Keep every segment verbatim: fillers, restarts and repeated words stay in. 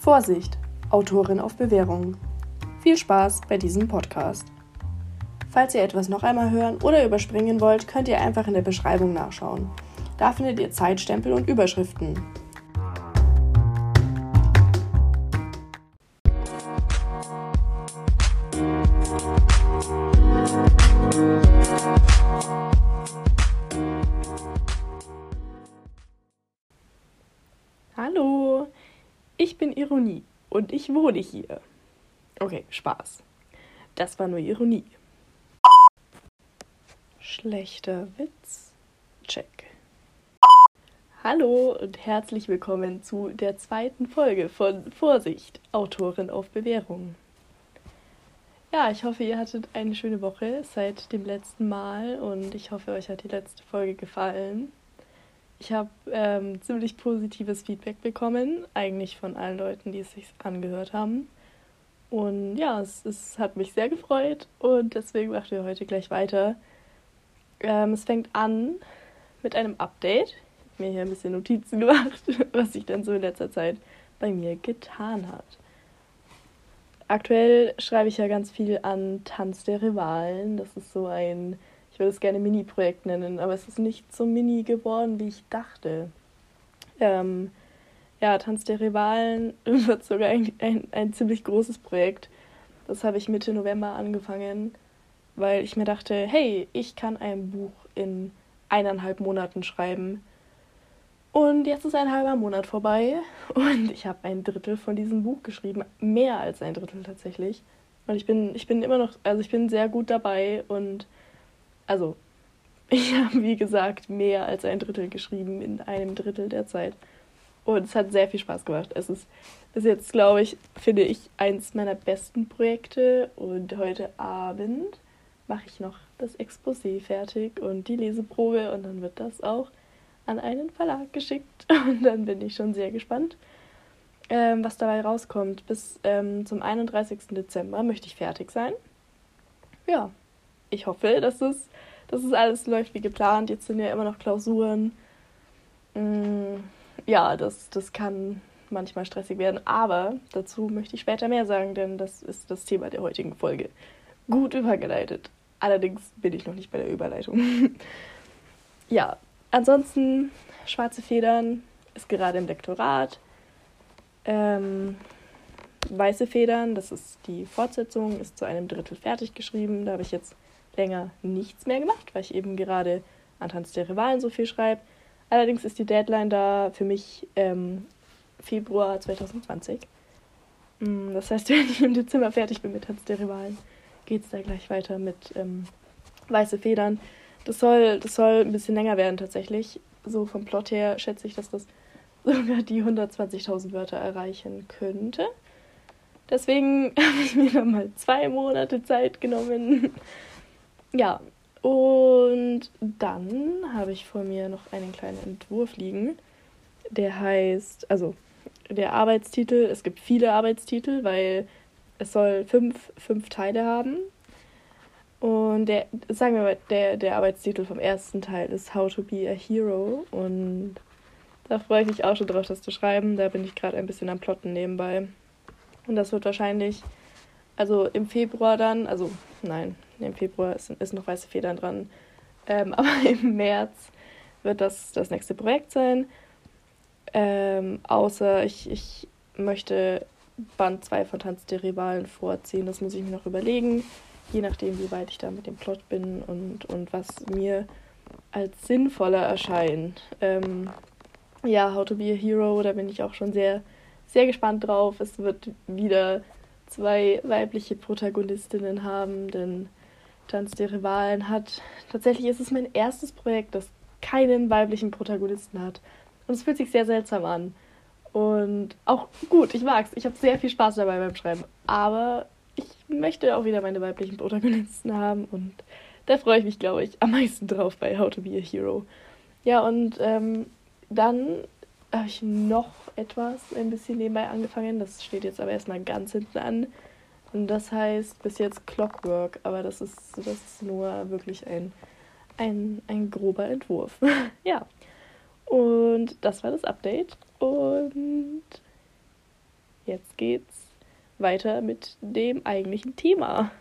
Vorsicht, Autorin auf Bewährung. Viel Spaß bei diesem Podcast. Falls ihr etwas noch einmal hören oder überspringen wollt, könnt ihr einfach in der Beschreibung nachschauen. Da findet ihr Zeitstempel und Überschriften. Hallo, ich bin Ironie und ich wohne hier. Okay, Spaß. Das war nur Ironie. Schlechter Witz. Check. Hallo und herzlich willkommen zu der zweiten Folge von Vorsicht, Autorin auf Bewährung. Ja, ich hoffe, ihr hattet eine schöne Woche seit dem letzten Mal und ich hoffe, euch hat die letzte Folge gefallen. Ich habe ähm, ziemlich positives Feedback bekommen, eigentlich von allen Leuten, die es sich angehört haben. Und ja, es, es hat mich sehr gefreut und deswegen machen wir heute gleich weiter. Ähm, es fängt an mit einem Update. Ich habe mir hier ein bisschen Notizen gemacht, was sich dann so in letzter Zeit bei mir getan hat. Aktuell schreibe ich ja ganz viel an Tanz der Rivalen. Das ist so ein, ich würde es gerne Mini-Projekt nennen, aber es ist nicht so mini geworden, wie ich dachte. Ähm, ja, Tanz der Rivalen wird sogar ein, ein, ein ziemlich großes Projekt. Das habe ich Mitte November angefangen, weil ich mir dachte, hey, ich kann ein Buch in eineinhalb Monaten schreiben. Und jetzt ist ein halber Monat vorbei und ich habe ein Drittel von diesem Buch geschrieben, mehr als ein Drittel tatsächlich. Und ich bin, ich bin immer noch, also ich bin sehr gut dabei und also ich habe, wie gesagt, mehr als ein Drittel geschrieben in einem Drittel der Zeit. Und es hat sehr viel Spaß gemacht. Es ist bis jetzt, glaube ich, finde ich, eins meiner besten Projekte. Und heute Abend mache ich noch das Exposé fertig und die Leseprobe. Und dann wird das auch an einen Verlag geschickt. Und dann bin ich schon sehr gespannt, ähm, was dabei rauskommt. Bis ähm, zum einunddreißigsten Dezember möchte ich fertig sein. Ja, ich hoffe, dass es, dass es alles läuft wie geplant. Jetzt sind ja immer noch Klausuren. Mm, ja, das, das kann manchmal stressig werden. Aber dazu möchte ich später mehr sagen, denn das ist das Thema der heutigen Folge. Gut übergeleitet. Allerdings bin ich noch nicht bei der Überleitung. Ja, ansonsten, Schwarze Federn ist gerade im Lektorat. Ähm, Weiße Federn, das ist die Fortsetzung, ist zu einem Drittel fertig geschrieben. Da habe ich jetzt länger nichts mehr gemacht, weil ich eben gerade an Tanz der Rivalen so viel schreibe. Allerdings ist die Deadline da für mich ähm, Februar zwanzig zwanzig. Das heißt, wenn ich im Dezember fertig bin mit Tanz der Rivalen, geht es da gleich weiter mit ähm, Weiße Federn. Das soll, das soll ein bisschen länger werden tatsächlich. So vom Plot her schätze ich, dass das sogar die hundertzwanzigtausend Wörter erreichen könnte. Deswegen habe ich mir dann mal zwei Monate Zeit genommen. Ja, und dann habe ich vor mir noch einen kleinen Entwurf liegen. Der heißt, also der Arbeitstitel, es gibt viele Arbeitstitel, weil es soll fünf, fünf Teile haben. Und der, sagen wir mal, der, der Arbeitstitel vom ersten Teil ist How to be a Hero. Und da freue ich mich auch schon drauf, das zu schreiben. Da bin ich gerade ein bisschen am Plotten nebenbei. Und das wird wahrscheinlich, also im Februar dann, also nein, im Februar ist, ist noch Weiße Federn dran, ähm, aber im März wird das das nächste Projekt sein. Ähm, außer ich, ich möchte Band zwei von Tanz der Rivalen vorziehen. Das muss ich mir noch überlegen, je nachdem, wie weit ich da mit dem Plot bin und, und was mir als sinnvoller erscheint. Ähm, ja, How to be a Hero, da bin ich auch schon sehr, sehr gespannt drauf. Es wird wieder zwei weibliche Protagonistinnen haben, denn Tanz der Rivalen hat, tatsächlich ist es mein erstes Projekt, das keinen weiblichen Protagonisten hat. Und es fühlt sich sehr seltsam an. Und auch gut, ich mag's. Ich habe sehr viel Spaß dabei beim Schreiben. Aber ich möchte auch wieder meine weiblichen Protagonisten haben. Und da freue ich mich, glaube ich, am meisten drauf bei How to be a Hero. Ja, und ähm, dann habe ich noch etwas ein bisschen nebenbei angefangen. Das steht jetzt aber erstmal ganz hinten an. Und das heißt bis jetzt Clockwork. Aber das ist, das ist nur wirklich ein, ein, ein grober Entwurf. Ja. Und das war das Update. Und jetzt geht's weiter mit dem eigentlichen Thema.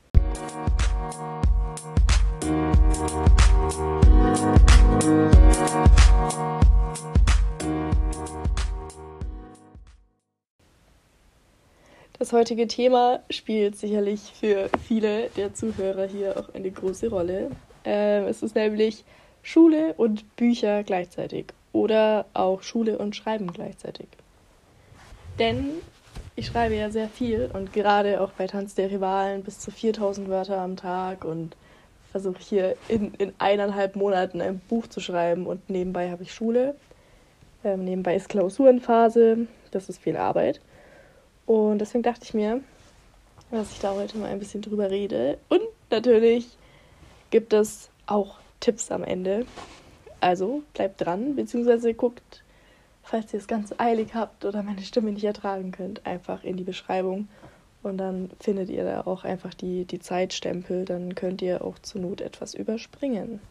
Das heutige Thema spielt sicherlich für viele der Zuhörer hier auch eine große Rolle. Ähm, es ist nämlich Schule und Bücher gleichzeitig oder auch Schule und Schreiben gleichzeitig. Denn ich schreibe ja sehr viel und gerade auch bei Tanz der Rivalen bis zu viertausend Wörter am Tag und versuche hier in, in eineinhalb Monaten ein Buch zu schreiben und nebenbei habe ich Schule. Ähm, nebenbei ist Klausurenphase, das ist viel Arbeit. Und deswegen dachte ich mir, dass ich da heute mal ein bisschen drüber rede. Und natürlich gibt es auch Tipps am Ende. Also bleibt dran, beziehungsweise guckt, falls ihr es ganz eilig habt oder meine Stimme nicht ertragen könnt, einfach in die Beschreibung. Und dann findet ihr da auch einfach die, die Zeitstempel. Dann könnt ihr auch zur Not etwas überspringen.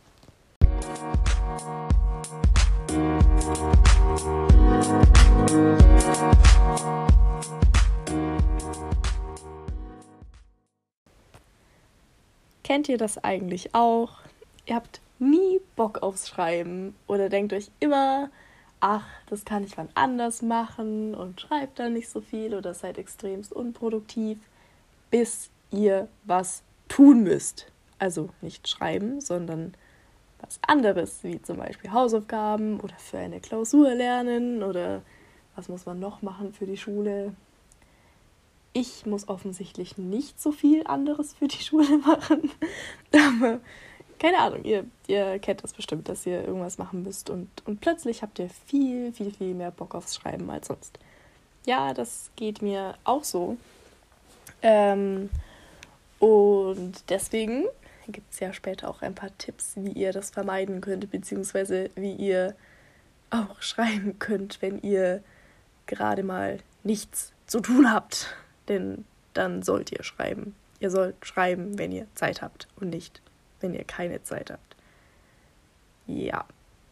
Kennt ihr das eigentlich auch? Ihr habt nie Bock aufs Schreiben oder denkt euch immer, ach, das kann ich wann anders machen und schreibt dann nicht so viel oder seid extremst unproduktiv, bis ihr was tun müsst. Also nicht schreiben, sondern was anderes, wie zum Beispiel Hausaufgaben oder für eine Klausur lernen oder was muss man noch machen für die Schule. Ich muss offensichtlich nicht so viel anderes für die Schule machen. Aber keine Ahnung, ihr, ihr kennt das bestimmt, dass ihr irgendwas machen müsst und, und plötzlich habt ihr viel, viel, viel mehr Bock aufs Schreiben als sonst. Ja, das geht mir auch so. Ähm, und deswegen gibt es ja später auch ein paar Tipps, wie ihr das vermeiden könnt, beziehungsweise wie ihr auch schreiben könnt, wenn ihr gerade mal nichts zu tun habt. Denn dann sollt ihr schreiben. Ihr sollt schreiben, wenn ihr Zeit habt und nicht, wenn ihr keine Zeit habt. Ja.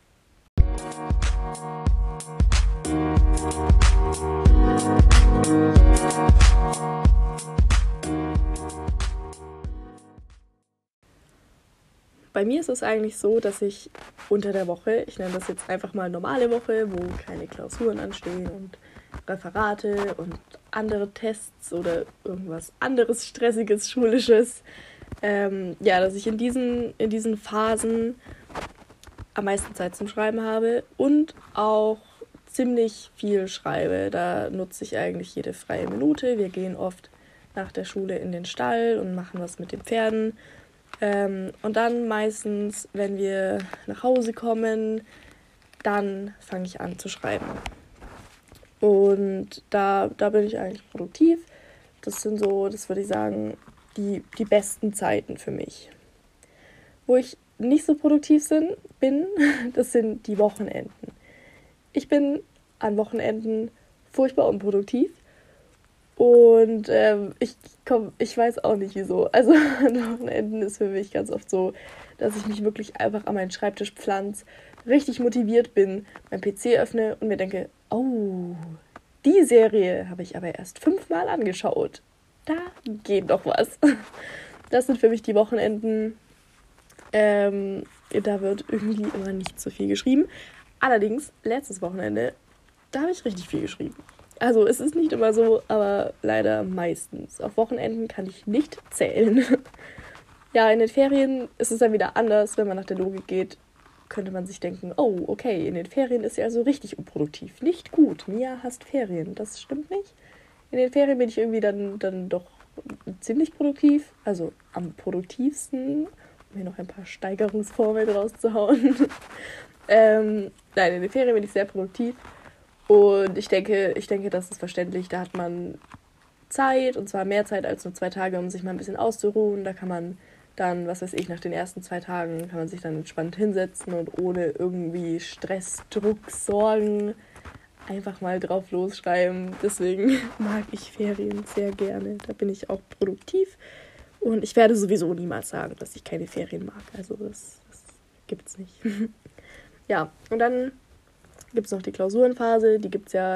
Bei mir ist es eigentlich so, dass ich unter der Woche, ich nenne das jetzt einfach mal normale Woche, wo keine Klausuren anstehen und Referate und andere Tests oder irgendwas anderes Stressiges, Schulisches, ähm, ja, dass ich in diesen, in diesen Phasen am meisten Zeit zum Schreiben habe und auch ziemlich viel schreibe. Da nutze ich eigentlich jede freie Minute. Wir gehen oft nach der Schule in den Stall und machen was mit den Pferden. Ähm, und dann meistens, wenn wir nach Hause kommen, dann fange ich an zu schreiben. Und da, da bin ich eigentlich produktiv. Das sind so, das würde ich sagen, die, die besten Zeiten für mich. Wo ich nicht so produktiv sind, bin, das sind die Wochenenden. Ich bin an Wochenenden furchtbar unproduktiv. Und ähm, ich, komm, ich weiß auch nicht wieso. Also an Wochenenden ist für mich ganz oft so, dass ich mich wirklich einfach an meinen Schreibtisch pflanze, richtig motiviert bin, mein P C öffne und mir denke, oh, die Serie habe ich aber erst fünfmal angeschaut. Da geht doch was. Das sind für mich die Wochenenden. Ähm, da wird irgendwie immer nicht so viel geschrieben. Allerdings, letztes Wochenende, da habe ich richtig viel geschrieben. Also es ist nicht immer so, aber leider meistens. Auf Wochenenden kann ich nicht zählen. Ja, in den Ferien ist es dann wieder anders. Wenn man nach der Logik geht, könnte man sich denken, oh, okay, in den Ferien ist sie also richtig unproduktiv. Nicht gut, Mia hasst Ferien. Das stimmt nicht. In den Ferien bin ich irgendwie dann, dann doch ziemlich produktiv. Also am produktivsten, um hier noch ein paar Steigerungsformeln rauszuhauen. ähm, nein, in den Ferien bin ich sehr produktiv. Und ich denke, ich denke, das ist verständlich. Da hat man Zeit, und zwar mehr Zeit als nur zwei Tage, um sich mal ein bisschen auszuruhen. Da kann man dann, was weiß ich, nach den ersten zwei Tagen kann man sich dann entspannt hinsetzen und ohne irgendwie Stress, Druck, Sorgen einfach mal drauf losschreiben. Deswegen mag ich Ferien sehr gerne. Da bin ich auch produktiv. Und ich werde sowieso niemals sagen, dass ich keine Ferien mag. Also das, das gibt's nicht. Ja, und dann gibt es noch die Klausurenphase. Die gibt es ja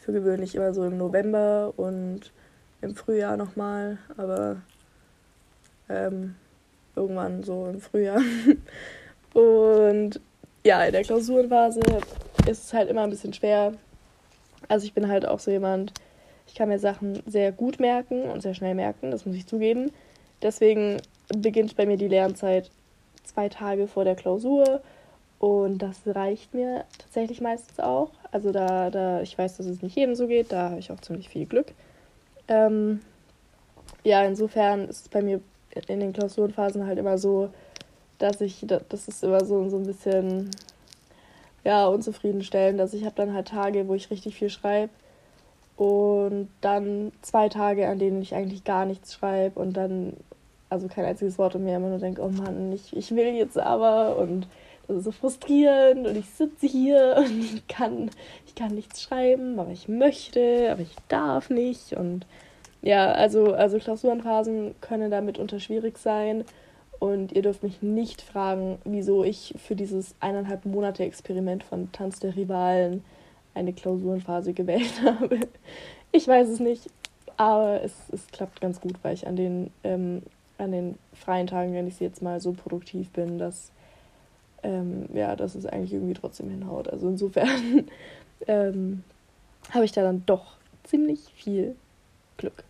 für gewöhnlich immer so im November und im Frühjahr nochmal, aber ähm, irgendwann so im Frühjahr. Und ja, in der Klausurenphase ist es halt immer ein bisschen schwer. Also ich bin halt auch so jemand, ich kann mir Sachen sehr gut merken und sehr schnell merken, das muss ich zugeben. Deswegen beginnt bei mir die Lernzeit zwei Tage vor der Klausur und das reicht mir tatsächlich meistens auch. Also da, da ich weiß, dass es nicht jedem so geht, da habe ich auch ziemlich viel Glück. Ähm, ja, insofern ist es bei mir in den Klausurenphasen halt immer so, dass ich, das ist immer so, so ein bisschen, ja, unzufriedenstellend, dass ich habe dann halt Tage, wo ich richtig viel schreibe und dann zwei Tage, an denen ich eigentlich gar nichts schreibe und dann, also kein einziges Wort und mir immer nur denke, oh Mann, ich, ich will jetzt aber und das ist so frustrierend und ich sitze hier und ich kann, ich kann nichts schreiben, aber ich möchte, aber ich darf nicht und ja, also, also Klausurenphasen können da mitunter schwierig sein und ihr dürft mich nicht fragen, wieso ich für dieses eineinhalb Monate Experiment von Tanz der Rivalen eine Klausurenphase gewählt habe. Ich weiß es nicht, aber es, es klappt ganz gut, weil ich an den, ähm, an den freien Tagen, wenn ich jetzt mal so produktiv bin, dass, ähm, ja, dass es eigentlich irgendwie trotzdem hinhaut. Also insofern ähm, habe ich da dann doch ziemlich viel Glück.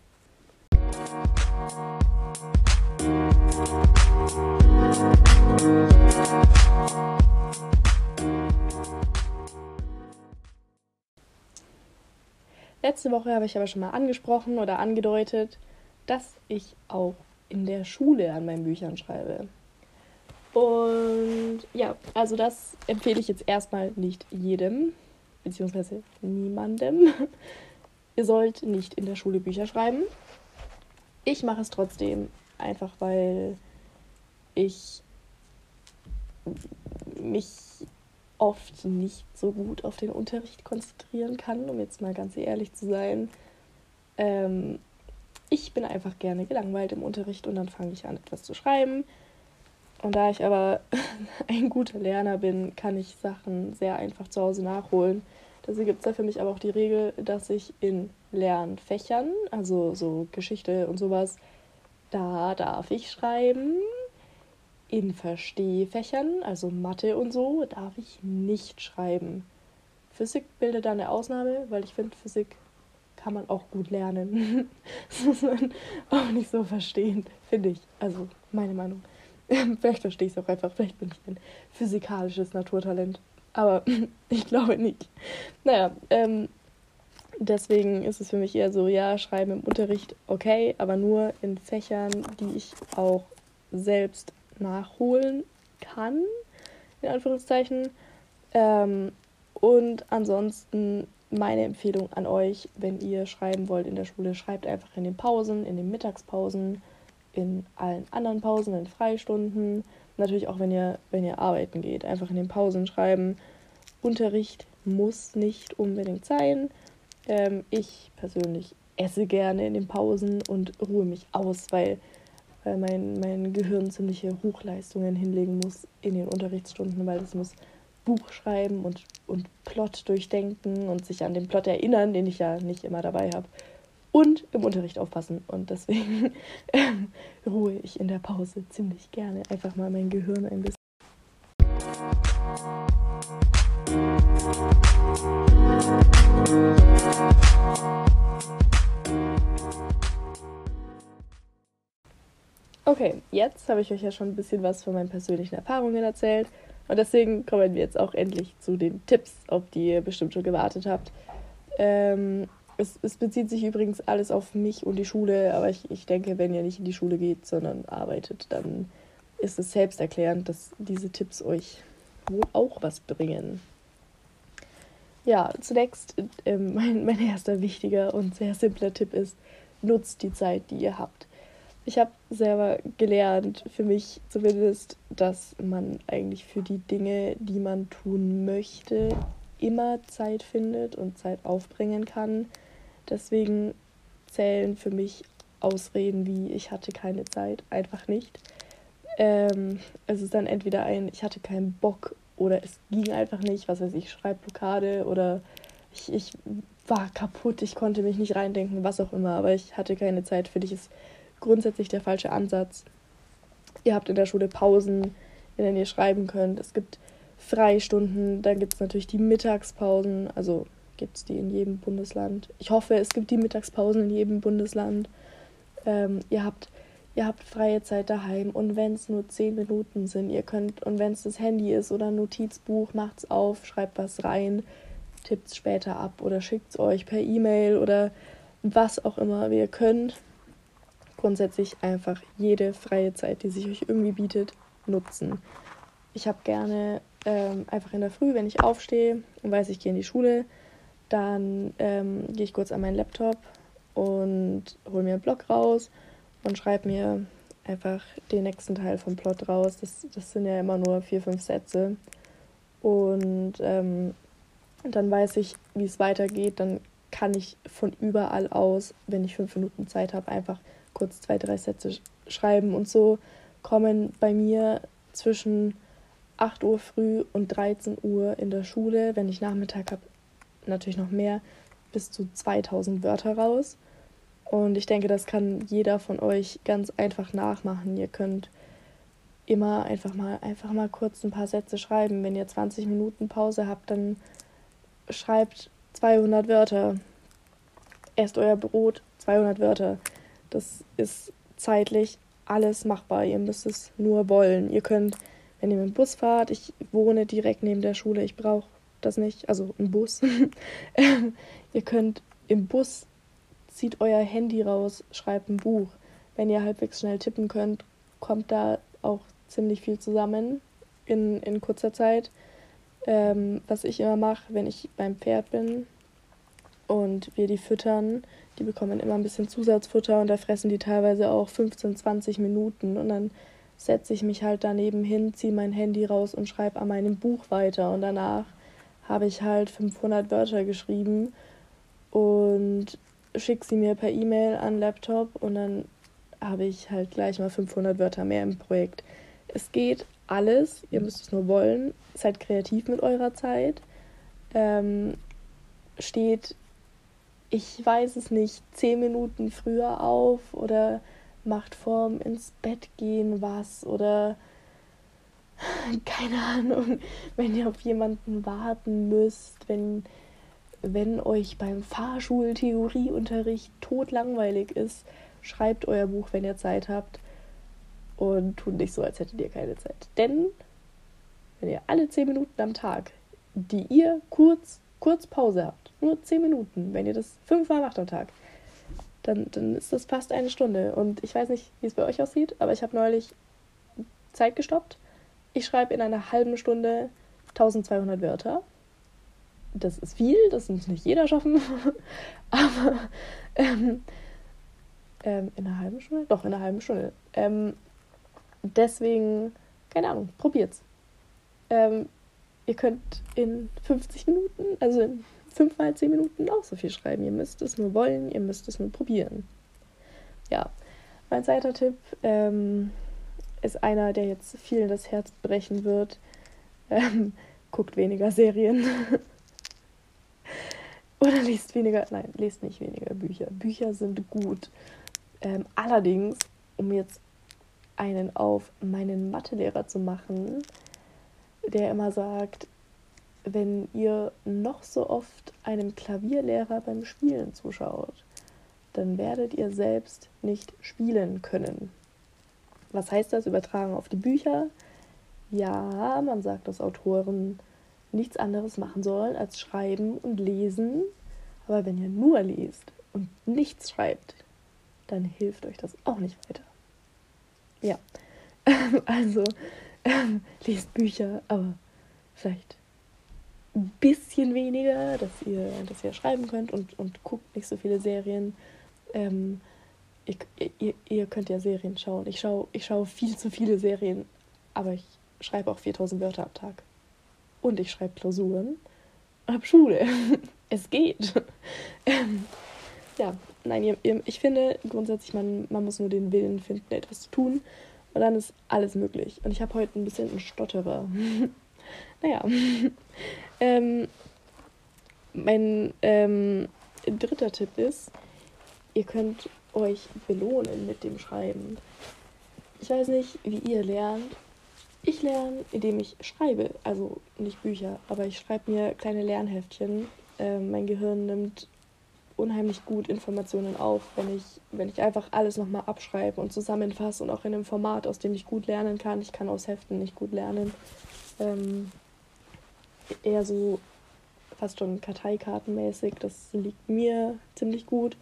Letzte Woche habe ich aber schon mal angesprochen oder angedeutet, dass ich auch in der Schule an meinen Büchern schreibe. Und ja, also das empfehle ich jetzt erstmal nicht jedem, beziehungsweise niemandem. Ihr sollt nicht in der Schule Bücher schreiben. Ich mache es trotzdem, einfach weil ich mich oft nicht so gut auf den Unterricht konzentrieren kann, um jetzt mal ganz ehrlich zu sein. Ähm, ich bin einfach gerne gelangweilt im Unterricht und dann fange ich an, etwas zu schreiben. Und da ich aber ein guter Lerner bin, kann ich Sachen sehr einfach zu Hause nachholen. Deswegen gibt es da für mich aber auch die Regel, dass ich in Lernfächern, also so Geschichte und sowas, da darf ich schreiben. In Verstehfächern, also Mathe und so, darf ich nicht schreiben. Physik bildet da eine Ausnahme, weil ich finde, Physik kann man auch gut lernen. Das muss man auch nicht so verstehen, finde ich. Also meine Meinung. Vielleicht verstehe ich es auch einfach, vielleicht bin ich ein physikalisches Naturtalent. Aber ich glaube nicht. Naja, ähm, deswegen ist es für mich eher so, ja, schreiben im Unterricht okay, aber nur in Fächern, die ich auch selbst nachholen kann, in Anführungszeichen. Ähm, und ansonsten meine Empfehlung an euch, wenn ihr schreiben wollt in der Schule, schreibt einfach in den Pausen, in den Mittagspausen, in allen anderen Pausen, in Freistunden. Natürlich auch, wenn ihr, wenn ihr arbeiten geht, einfach in den Pausen schreiben. Unterricht muss nicht unbedingt sein. Ähm, ich persönlich esse gerne in den Pausen und ruhe mich aus, weil weil mein, mein Gehirn ziemliche Hochleistungen hinlegen muss in den Unterrichtsstunden, weil es muss Buch schreiben und, und Plot durchdenken und sich an den Plot erinnern, den ich ja nicht immer dabei habe. Und im Unterricht aufpassen. Und deswegen ähm, ruhe ich in der Pause ziemlich gerne einfach mal mein Gehirn ein bisschen. Okay, jetzt habe ich euch ja schon ein bisschen was von meinen persönlichen Erfahrungen erzählt und deswegen kommen wir jetzt auch endlich zu den Tipps, auf die ihr bestimmt schon gewartet habt. Ähm, es, es bezieht sich übrigens alles auf mich und die Schule, aber ich, ich denke, wenn ihr nicht in die Schule geht, sondern arbeitet, dann ist es selbsterklärend, dass diese Tipps euch wohl auch was bringen. Ja, zunächst ähm, mein, mein erster wichtiger und sehr simpler Tipp ist, nutzt die Zeit, die ihr habt. Ich habe selber gelernt, für mich zumindest, dass man eigentlich für die Dinge, die man tun möchte, immer Zeit findet und Zeit aufbringen kann. Deswegen zählen für mich Ausreden wie ich hatte keine Zeit einfach nicht. Ähm, es ist dann entweder ein ich hatte keinen Bock oder es ging einfach nicht, was weiß ich, Schreibblockade oder ich, ich war kaputt, ich konnte mich nicht reindenken, was auch immer, aber ich hatte keine Zeit. Für dich ist grundsätzlich der falsche Ansatz. Ihr habt in der Schule Pausen, in denen ihr schreiben könnt. Es gibt Freistunden, dann gibt es natürlich die Mittagspausen, also gibt es die in jedem Bundesland. Ich hoffe, es gibt die Mittagspausen in jedem Bundesland. Ähm, ihr habt, ihr habt freie Zeit daheim und wenn es nur zehn Minuten sind, ihr könnt, und wenn es das Handy ist oder ein Notizbuch, macht's auf, schreibt was rein, tippt es später ab oder schickt es euch per E-Mail oder was auch immer ihr könnt. Grundsätzlich einfach jede freie Zeit, die sich euch irgendwie bietet, nutzen. Ich habe gerne ähm, einfach in der Früh, wenn ich aufstehe und weiß, ich gehe in die Schule, dann ähm, gehe ich kurz an meinen Laptop und hole mir einen Block raus und schreibe mir einfach den nächsten Teil vom Plot raus. Das, das sind ja immer nur vier, fünf Sätze. Und ähm, dann weiß ich, wie es weitergeht. Dann kann ich von überall aus, wenn ich fünf Minuten Zeit habe, einfach kurz zwei, drei Sätze sch- schreiben. Und so kommen bei mir zwischen acht Uhr früh und dreizehn Uhr in der Schule, wenn ich Nachmittag habe, natürlich noch mehr, bis zu zweitausend Wörter raus. Und ich denke, das kann jeder von euch ganz einfach nachmachen. Ihr könnt immer einfach mal, einfach mal kurz ein paar Sätze schreiben. Wenn ihr zwanzig Minuten Pause habt, dann schreibt zweihundert Wörter. Esst euer Brot, zweihundert Wörter. Das ist zeitlich alles machbar. Ihr müsst es nur wollen. Ihr könnt, wenn ihr mit dem Bus fahrt, ich wohne direkt neben der Schule, ich brauche das nicht, also ein Bus. ähm, ihr könnt im Bus, zieht euer Handy raus, schreibt ein Buch. Wenn ihr halbwegs schnell tippen könnt, kommt da auch ziemlich viel zusammen in, in kurzer Zeit. Ähm, was ich immer mache, wenn ich beim Pferd bin und wir die füttern, die bekommen immer ein bisschen Zusatzfutter und da fressen die teilweise auch fünfzehn, zwanzig Minuten und dann setze ich mich halt daneben hin, ziehe mein Handy raus und schreibe an meinem Buch weiter und danach habe ich halt fünfhundert Wörter geschrieben und schicke sie mir per E-Mail an den Laptop und dann habe ich halt gleich mal fünfhundert Wörter mehr im Projekt. Es geht alles, ihr müsst es nur wollen, seid kreativ mit eurer Zeit, ähm, steht, ich weiß es nicht, zehn Minuten früher auf oder macht vorm ins Bett gehen was oder keine Ahnung, wenn ihr auf jemanden warten müsst, wenn, wenn euch beim Fahrschultheorieunterricht totlangweilig ist, schreibt euer Buch, wenn ihr Zeit habt und tut nicht so, als hättet ihr keine Zeit. Denn wenn ihr alle zehn Minuten am Tag, die ihr kurz, kurz Pause habt, nur zehn Minuten, wenn ihr das fünfmal macht am Tag, dann, dann ist das fast eine Stunde. Und ich weiß nicht, wie es bei euch aussieht, aber ich habe neulich Zeit gestoppt. Ich schreibe in einer halben Stunde eintausendzweihundert Wörter. Das ist viel, das muss nicht jeder schaffen. Aber ähm, ähm, in einer halben Stunde? Doch, in einer halben Stunde. Ähm, deswegen, keine Ahnung, probiert's. Ähm, ihr könnt in fünfzig Minuten, also in fünf mal zehn Minuten auch so viel schreiben. Ihr müsst es nur wollen, ihr müsst es nur probieren. Ja, mein zweiter Tipp ähm, ist einer, der jetzt vielen das Herz brechen wird. Ähm, guckt weniger Serien. Oder lest weniger, nein, lest nicht weniger Bücher. Bücher sind gut. Ähm, allerdings, um jetzt einen auf meinen Mathelehrer zu machen, der immer sagt, wenn ihr noch so oft einem Klavierlehrer beim Spielen zuschaut, dann werdet ihr selbst nicht spielen können. Was heißt das? Übertragen auf die Bücher? Ja, man sagt, dass Autoren nichts anderes machen sollen als schreiben und lesen. Aber wenn ihr nur lest und nichts schreibt, dann hilft euch das auch nicht weiter. Ja, also ähm, lest Bücher, aber vielleicht ein bisschen weniger, dass ihr, dass ihr schreiben könnt und, und guckt nicht so viele Serien. Ähm, ihr, ihr, ihr könnt ja Serien schauen. Ich schaue ich schau viel zu viele Serien, aber ich schreibe auch viertausend Wörter am Tag. Und ich schreibe Klausuren und habe Schule. Es geht. ähm, ja, nein, ihr, ihr, ich finde grundsätzlich, man, man muss nur den Willen finden, etwas zu tun. Und dann ist alles möglich. Und ich habe heute ein bisschen einen Stotterer. Naja. ähm, mein, ähm, dritter Tipp ist, ihr könnt euch belohnen mit dem Schreiben. Ich weiß nicht, wie ihr lernt. Ich lerne, indem ich schreibe. Also nicht Bücher, aber ich schreibe mir kleine Lernheftchen. Äh, mein Gehirn nimmt unheimlich gut Informationen auf, wenn ich, wenn ich einfach alles nochmal abschreibe und zusammenfasse und auch in einem Format, aus dem ich gut lernen kann. Ich kann aus Heften nicht gut lernen. Ähm, eher so fast schon Karteikartenmäßig. Das liegt mir ziemlich gut.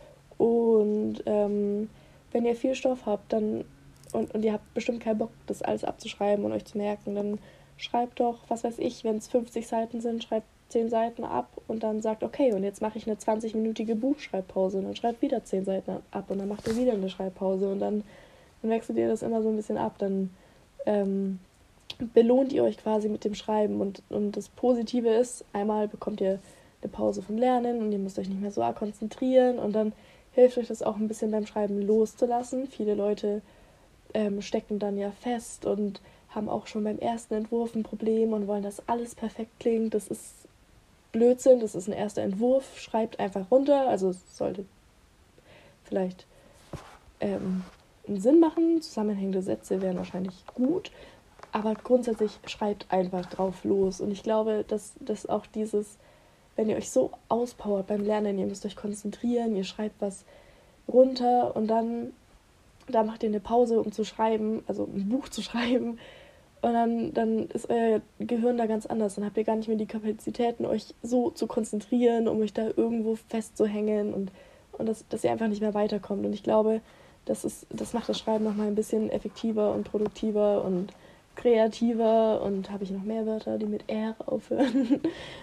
Und ähm, wenn ihr viel Stoff habt, dann und, und ihr habt bestimmt keinen Bock, das alles abzuschreiben und euch zu merken, dann schreibt doch, was weiß ich, wenn es fünfzig Seiten sind, schreibt zehn Seiten ab und dann sagt, okay, und jetzt mache ich eine zwanzig-minütige Buchschreibpause und dann schreibt wieder zehn Seiten ab und dann macht ihr wieder eine Schreibpause und dann, dann wechselt ihr das immer so ein bisschen ab. Dann ähm, belohnt ihr euch quasi mit dem Schreiben und, und das Positive ist, einmal bekommt ihr eine Pause vom Lernen und ihr müsst euch nicht mehr so arg konzentrieren und dann hilft euch das auch ein bisschen beim Schreiben loszulassen. Viele Leute ähm, stecken dann ja fest und haben auch schon beim ersten Entwurf ein Problem und wollen, dass alles perfekt klingt. Das ist Blödsinn, das ist ein erster Entwurf, schreibt einfach runter, also es sollte vielleicht ähm, einen Sinn machen, zusammenhängende Sätze wären wahrscheinlich gut, aber grundsätzlich schreibt einfach drauf los und ich glaube, dass, dass auch dieses, wenn ihr euch so auspowert beim Lernen, ihr müsst euch konzentrieren, ihr schreibt was runter und dann da macht ihr eine Pause, um zu schreiben, also ein Buch zu schreiben. Und dann, dann ist euer Gehirn da ganz anders. Dann habt ihr gar nicht mehr die Kapazitäten, euch so zu konzentrieren, um euch da irgendwo festzuhängen und, und das, dass ihr einfach nicht mehr weiterkommt. Und ich glaube, das, ist, das macht das Schreiben nochmal ein bisschen effektiver und produktiver und kreativer. Und habe ich noch mehr Wörter, die mit R aufhören?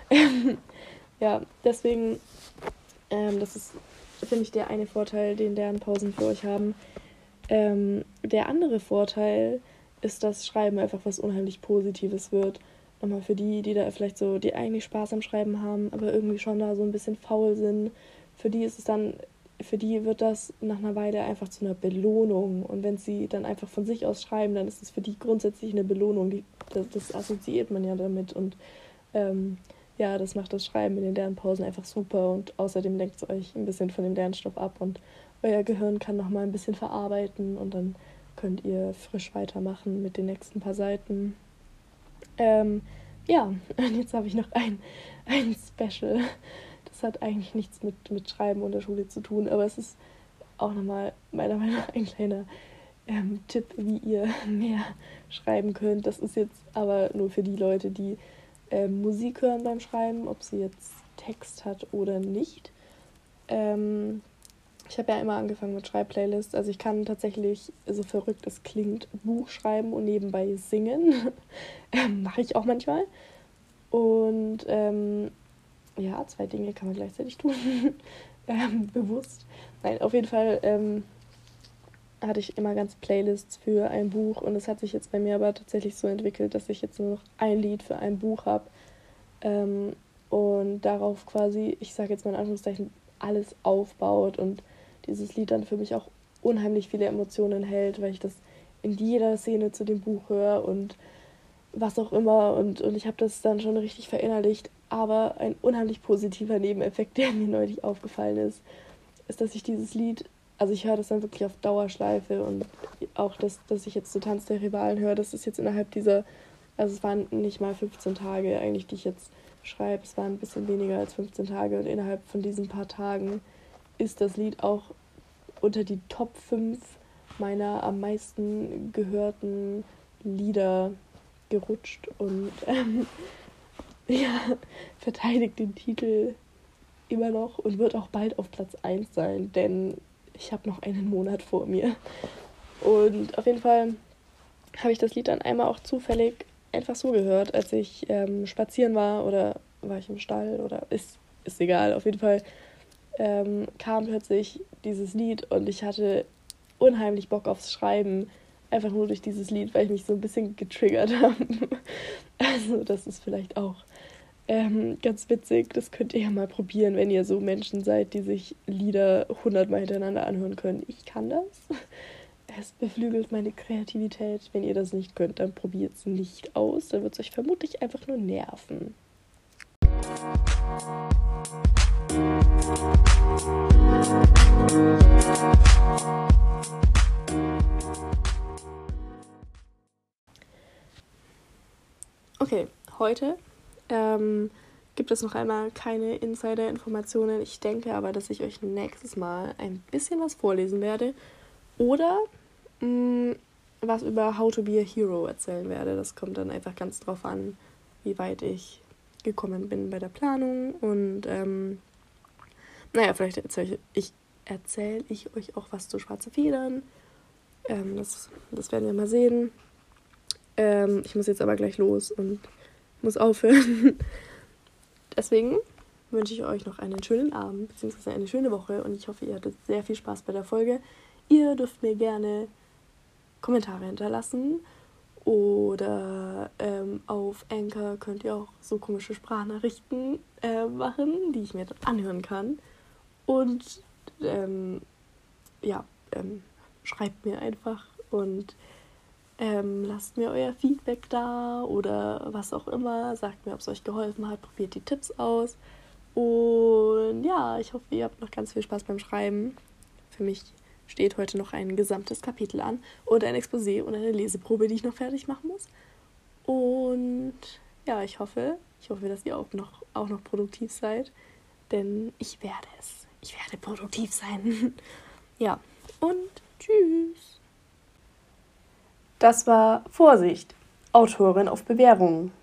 Ja, deswegen, ähm, das ist, finde ich, der eine Vorteil, den Lernpausen für euch haben. Ähm, der andere Vorteil ist, dass Schreiben einfach was unheimlich Positives wird. Nochmal für die, die da vielleicht so, die eigentlich Spaß am Schreiben haben, aber irgendwie schon da so ein bisschen faul sind. Für die ist es dann, für die wird das nach einer Weile einfach zu einer Belohnung. Und wenn sie dann einfach von sich aus schreiben, dann ist es für die grundsätzlich eine Belohnung. Die, das, das assoziiert man ja damit. Und ähm, ja, das macht das Schreiben in den Lernpausen einfach super. Und außerdem lenkt es euch ein bisschen von dem Lernstoff ab und euer Gehirn kann noch mal ein bisschen verarbeiten und dann könnt ihr frisch weitermachen mit den nächsten paar Seiten. Ähm, ja, und jetzt habe ich noch ein, ein Special. Das hat eigentlich nichts mit, mit Schreiben und der Schule zu tun, aber es ist auch nochmal meiner Meinung nach ein kleiner ähm, Tipp, wie ihr mehr schreiben könnt. Das ist jetzt aber nur für die Leute, die ähm, Musik hören beim Schreiben, ob sie jetzt Text hat oder nicht. Ähm, Ich habe ja immer angefangen mit Schreibplaylists. Also ich kann tatsächlich, so verrückt es klingt, Buch schreiben und nebenbei singen. ähm, Mache ich auch manchmal. Und ähm, ja, zwei Dinge kann man gleichzeitig tun. ähm, bewusst. Nein, auf jeden Fall ähm, hatte ich immer ganz Playlists für ein Buch. Und es hat sich jetzt bei mir aber tatsächlich so entwickelt, dass ich jetzt nur noch ein Lied für ein Buch habe. Ähm, und darauf quasi, ich sage jetzt mal in Anführungszeichen, alles aufbaut und dieses Lied dann für mich auch unheimlich viele Emotionen hält, weil ich das in jeder Szene zu dem Buch höre und was auch immer und, und ich habe das dann schon richtig verinnerlicht, aber ein unheimlich positiver Nebeneffekt, der mir neulich aufgefallen ist, ist, dass ich dieses Lied, also ich höre das dann wirklich auf Dauerschleife und auch, das, dass ich jetzt so Tanz der Rivalen höre, das ist jetzt innerhalb dieser, also es waren nicht mal fünfzehn Tage eigentlich, die ich jetzt schreibe, es waren ein bisschen weniger als fünfzehn Tage und innerhalb von diesen paar Tagen ist das Lied auch unter die Top fünf meiner am meisten gehörten Lieder gerutscht und ähm, ja, verteidigt den Titel immer noch und wird auch bald auf Platz eins sein, denn ich habe noch einen Monat vor mir. Und auf jeden Fall habe ich das Lied dann einmal auch zufällig einfach so gehört, als ich ähm, spazieren war oder war ich im Stall oder ist, ist egal, auf jeden Fall ähm, kam plötzlich dieses Lied und ich hatte unheimlich Bock aufs Schreiben, einfach nur durch dieses Lied, weil ich mich so ein bisschen getriggert habe. Also das ist vielleicht auch ähm, ganz witzig, das könnt ihr ja mal probieren, wenn ihr so Menschen seid, die sich Lieder hundertmal hintereinander anhören können. Ich kann das. Es beflügelt meine Kreativität. Wenn ihr das nicht könnt, dann probiert es nicht aus. Dann wird es euch vermutlich einfach nur nerven. Okay, heute ähm, gibt es noch einmal keine Insider-Informationen. Ich denke aber, dass ich euch nächstes Mal ein bisschen was vorlesen werde oder mh, was über How to be a Hero erzählen werde. Das kommt dann einfach ganz drauf an, wie weit ich gekommen bin bei der Planung. Und ähm, naja, vielleicht erzähle ich, erzähl ich euch auch was zu Schwarze Federn. Ähm, das, das werden wir mal sehen. Ähm, ich muss jetzt aber gleich los und muss aufhören. Deswegen wünsche ich euch noch einen schönen Abend bzw. eine schöne Woche und ich hoffe, ihr hattet sehr viel Spaß bei der Folge. Ihr dürft mir gerne Kommentare hinterlassen oder ähm, auf Anchor könnt ihr auch so komische Sprachnachrichten äh, machen, die ich mir dann anhören kann. Und ähm, ja, ähm, schreibt mir einfach und Ähm, lasst mir euer Feedback da oder was auch immer. Sagt mir, ob es euch geholfen hat. Probiert die Tipps aus. Und ja, ich hoffe, ihr habt noch ganz viel Spaß beim Schreiben. Für mich steht heute noch ein gesamtes Kapitel an und ein Exposé und eine Leseprobe, die ich noch fertig machen muss. Und ja, ich hoffe, ich hoffe, dass ihr auch noch, auch noch produktiv seid. Denn ich werde es. Ich werde produktiv sein. Ja, und tschüss. Das war Vorsicht, Autorin auf Bewährung